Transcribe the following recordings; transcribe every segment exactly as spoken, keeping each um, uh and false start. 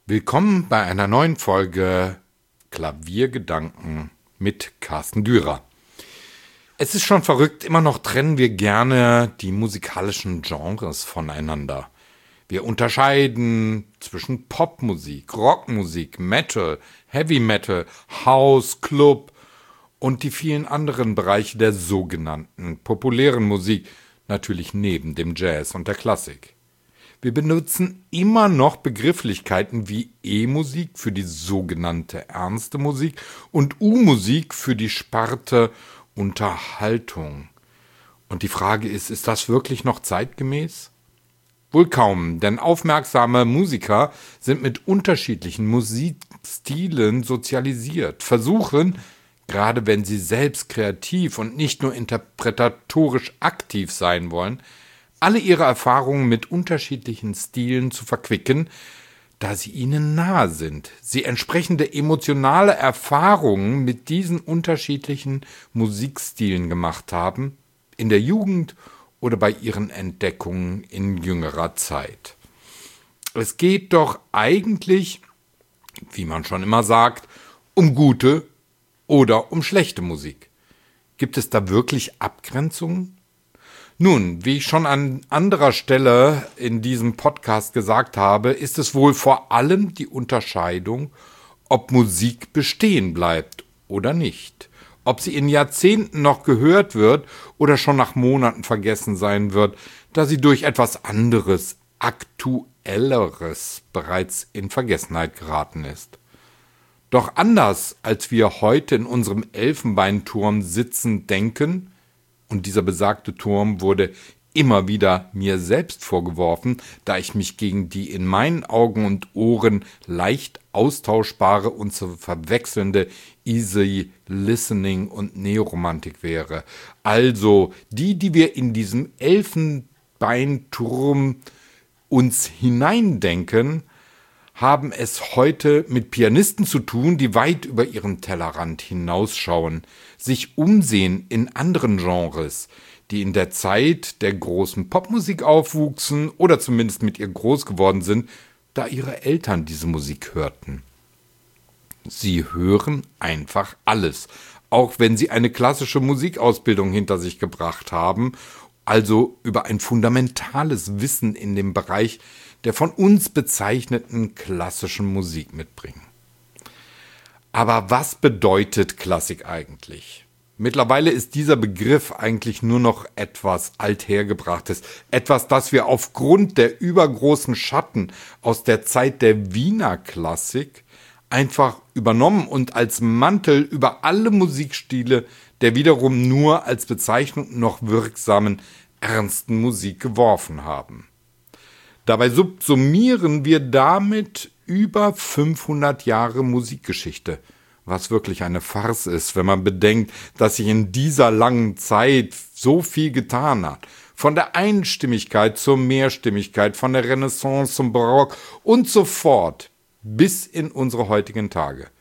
Willkommen bei einer neuen Folge Klaviergedanken mit Carsten Dürer. Es ist schon verrückt, immer noch trennen wir gerne die musikalischen Genres voneinander. Wir unterscheiden zwischen Popmusik, Rockmusik, Metal, Heavy Metal, House, Club und die vielen anderen Bereiche der sogenannten populären Musik, natürlich neben dem Jazz und der Klassik. Wir benutzen immer noch Begrifflichkeiten wie E-Musik für die sogenannte ernste Musik und U-Musik für die Sparte Unterhaltung. Und die Frage ist, ist das wirklich noch zeitgemäß? Wohl kaum, denn aufmerksame Musiker sind mit unterschiedlichen Musikstilen sozialisiert, versuchen, gerade wenn sie selbst kreativ und nicht nur interpretatorisch aktiv sein wollen, alle ihre Erfahrungen mit unterschiedlichen Stilen zu verquicken, da sie ihnen nahe sind. Sie entsprechende emotionale Erfahrungen mit diesen unterschiedlichen Musikstilen gemacht haben, in der Jugend oder bei ihren Entdeckungen in jüngerer Zeit. Es geht doch eigentlich, wie man schon immer sagt, um gute oder um schlechte Musik. Gibt es da wirklich Abgrenzungen? Nun, wie ich schon an anderer Stelle in diesem Podcast gesagt habe, ist es wohl vor allem die Unterscheidung, ob Musik bestehen bleibt oder nicht. Ob sie in Jahrzehnten noch gehört wird oder schon nach Monaten vergessen sein wird, da sie durch etwas anderes, Aktuelleres bereits in Vergessenheit geraten ist. Doch anders, als wir heute in unserem Elfenbeinturm sitzend denken, und dieser besagte Turm wurde immer wieder mir selbst vorgeworfen, da ich mich gegen die in meinen Augen und Ohren leicht austauschbare und zu verwechselnde Easy Listening und Neoromantik wäre. Also die, die wir in diesem Elfenbeinturm uns hineindenken, haben es heute mit Pianisten zu tun, die weit über ihren Tellerrand hinausschauen, sich umsehen in anderen Genres, die in der Zeit der großen Popmusik aufwuchsen oder zumindest mit ihr groß geworden sind, da ihre Eltern diese Musik hörten. Sie hören einfach alles, auch wenn sie eine klassische Musikausbildung hinter sich gebracht haben, also über ein fundamentales Wissen in dem Bereich der von uns bezeichneten klassischen Musik mitbringen. Aber was bedeutet Klassik eigentlich? Mittlerweile ist dieser Begriff eigentlich nur noch etwas Althergebrachtes, etwas, das wir aufgrund der übergroßen Schatten aus der Zeit der Wiener Klassik einfach übernommen und als Mantel über alle Musikstile der wiederum nur als Bezeichnung noch wirksamen ernsten Musik geworfen haben. Dabei subsumieren wir damit über fünfhundert Jahre Musikgeschichte, was wirklich eine Farce ist, wenn man bedenkt, dass sich in dieser langen Zeit so viel getan hat. Von der Einstimmigkeit zur Mehrstimmigkeit, von der Renaissance zum Barock und so fort bis in unsere heutigen Tage.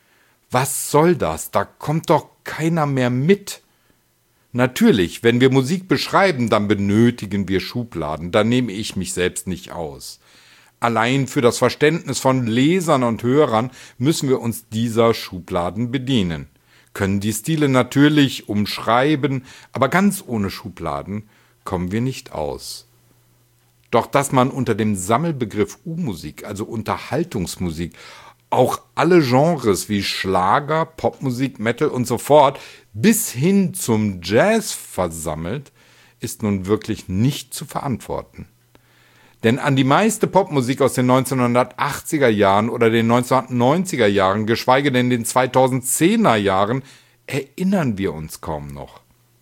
Was soll das? Da kommt doch keiner mehr mit. Natürlich, wenn wir Musik beschreiben, dann benötigen wir Schubladen, da nehme ich mich selbst nicht aus. Allein für das Verständnis von Lesern und Hörern müssen wir uns dieser Schubladen bedienen, können die Stile natürlich umschreiben, aber ganz ohne Schubladen kommen wir nicht aus. Doch dass man unter dem Sammelbegriff U-Musik, also Unterhaltungsmusik, auch alle Genres wie Schlager, Popmusik, Metal und so fort bis hin zum Jazz versammelt, ist nun wirklich nicht zu verantworten. Denn an die meiste Popmusik aus den neunzehnhundertachtziger Jahren oder den neunzehnhundertneunziger Jahren, geschweige denn den zweitausendzehner Jahren, erinnern wir uns kaum noch.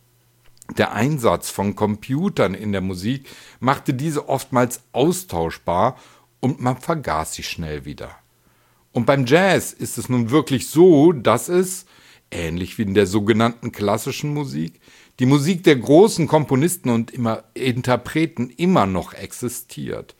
Der Einsatz von Computern in der Musik machte diese oftmals austauschbar und man vergaß sie schnell wieder. Und beim Jazz ist es nun wirklich so, dass es, ähnlich wie in der sogenannten klassischen Musik, die Musik der großen Komponisten und immer Interpreten immer noch existiert,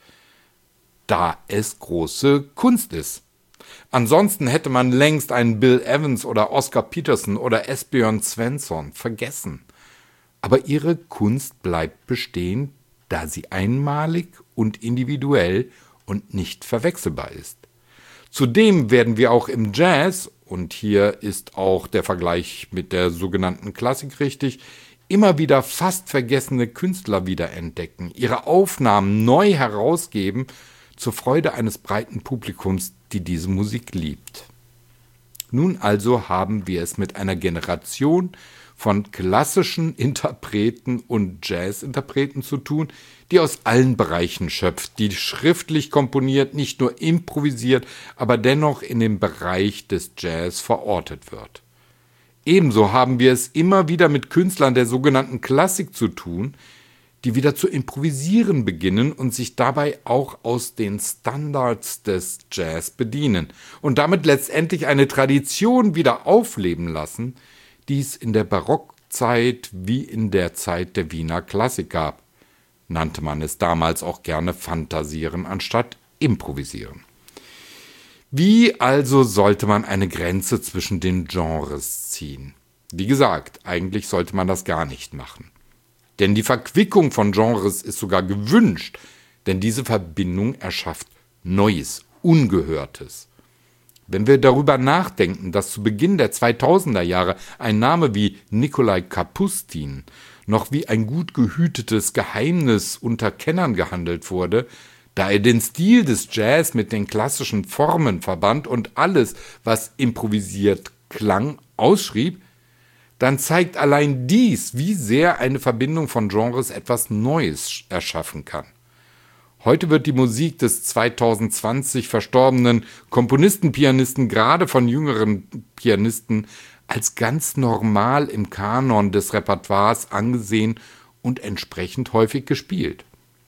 da es große Kunst ist. Ansonsten hätte man längst einen Bill Evans oder Oscar Peterson oder Esbjörn Svensson vergessen. Aber ihre Kunst bleibt bestehen, da sie einmalig und individuell und nicht verwechselbar ist. Zudem werden wir auch im Jazz, und hier ist auch der Vergleich mit der sogenannten Klassik richtig, immer wieder fast vergessene Künstler wiederentdecken, ihre Aufnahmen neu herausgeben, zur Freude eines breiten Publikums, die diese Musik liebt. Nun also haben wir es mit einer Generation von klassischen Interpreten und Jazzinterpreten zu tun, die aus allen Bereichen schöpft, die schriftlich komponiert, nicht nur improvisiert, aber dennoch in dem Bereich des Jazz verortet wird. Ebenso haben wir es immer wieder mit Künstlern der sogenannten Klassik zu tun, die wieder zu improvisieren beginnen und sich dabei auch aus den Standards des Jazz bedienen und damit letztendlich eine Tradition wieder aufleben lassen, die es in der Barockzeit wie in der Zeit der Wiener Klassik gab. Nannte man es damals auch gerne Fantasieren anstatt Improvisieren. Wie also sollte man eine Grenze zwischen den Genres ziehen? Wie gesagt, eigentlich sollte man das gar nicht machen. Denn die Verquickung von Genres ist sogar gewünscht, denn diese Verbindung erschafft Neues, Ungehörtes. Wenn wir darüber nachdenken, dass zu Beginn der zweitausender Jahre ein Name wie Nikolai Kapustin noch wie ein gut gehütetes Geheimnis unter Kennern gehandelt wurde, da er den Stil des Jazz mit den klassischen Formen verband und alles, was improvisiert klang, ausschrieb, dann zeigt allein dies, wie sehr eine Verbindung von Genres etwas Neues erschaffen kann. Heute wird die Musik des zweitausendzwanzig verstorbenen Komponisten-Pianisten gerade von jüngeren Pianisten als ganz normal im Kanon des Repertoires angesehen und entsprechend häufig gespielt.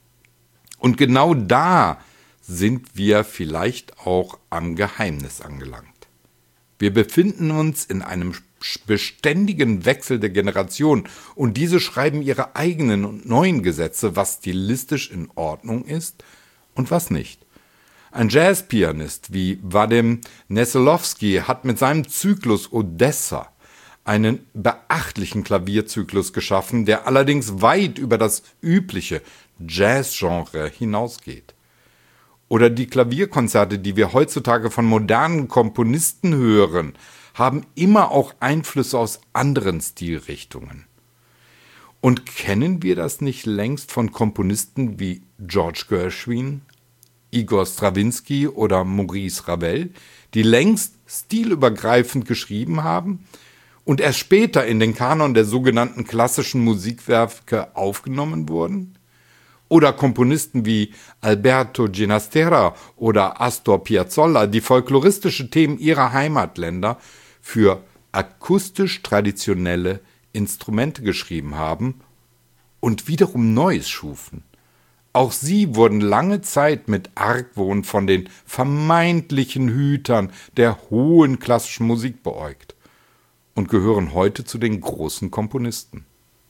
Und genau da sind wir vielleicht auch am Geheimnis angelangt. Wir befinden uns in einem beständigen Wechsel der Generation und diese schreiben ihre eigenen und neuen Gesetze, was stilistisch in Ordnung ist und was nicht. Ein Jazzpianist wie Wadim Nesselowski hat mit seinem Zyklus Odessa einen beachtlichen Klavierzyklus geschaffen, der allerdings weit über das übliche Jazzgenre hinausgeht. Oder die Klavierkonzerte, die wir heutzutage von modernen Komponisten hören, haben immer auch Einflüsse aus anderen Stilrichtungen. Und kennen wir das nicht längst von Komponisten wie George Gershwin, Igor Strawinsky oder Maurice Ravel, die längst stilübergreifend geschrieben haben und erst später in den Kanon der sogenannten klassischen Musikwerke aufgenommen wurden? Oder Komponisten wie Alberto Ginastera oder Astor Piazzolla, die folkloristische Themen ihrer Heimatländer für akustisch traditionelle Instrumente geschrieben haben und wiederum Neues schufen. Auch sie wurden lange Zeit mit Argwohn von den vermeintlichen Hütern der hohen klassischen Musik beäugt und gehören heute zu den großen Komponisten.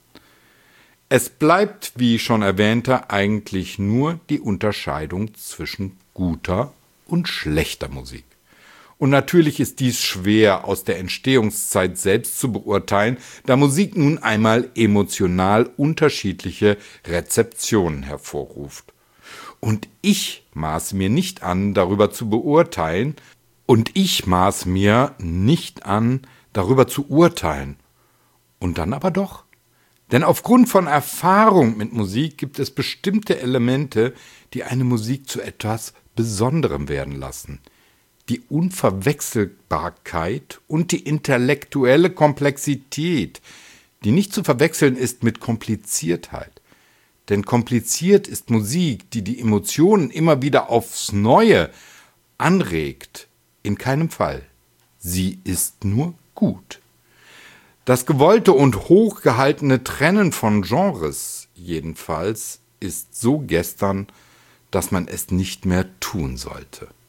Es bleibt, wie schon erwähnte, eigentlich nur die Unterscheidung zwischen guter und schlechter Musik. Und natürlich ist dies schwer aus der Entstehungszeit selbst zu beurteilen, da Musik nun einmal emotional unterschiedliche Rezeptionen hervorruft. Und ich maß mir nicht an, darüber zu beurteilen, und ich maß mir nicht an, darüber zu urteilen. Und dann aber doch. Denn aufgrund von Erfahrung mit Musik gibt es bestimmte Elemente, die eine Musik zu etwas Besonderem werden lassen. Die Unverwechselbarkeit und die intellektuelle Komplexität, die nicht zu verwechseln ist mit Kompliziertheit. Denn kompliziert ist Musik, die die Emotionen immer wieder aufs Neue anregt, in keinem Fall. Sie ist nur gut. Das gewollte und hochgehaltene Trennen von Genres jedenfalls ist so gestern, dass man es nicht mehr tun sollte.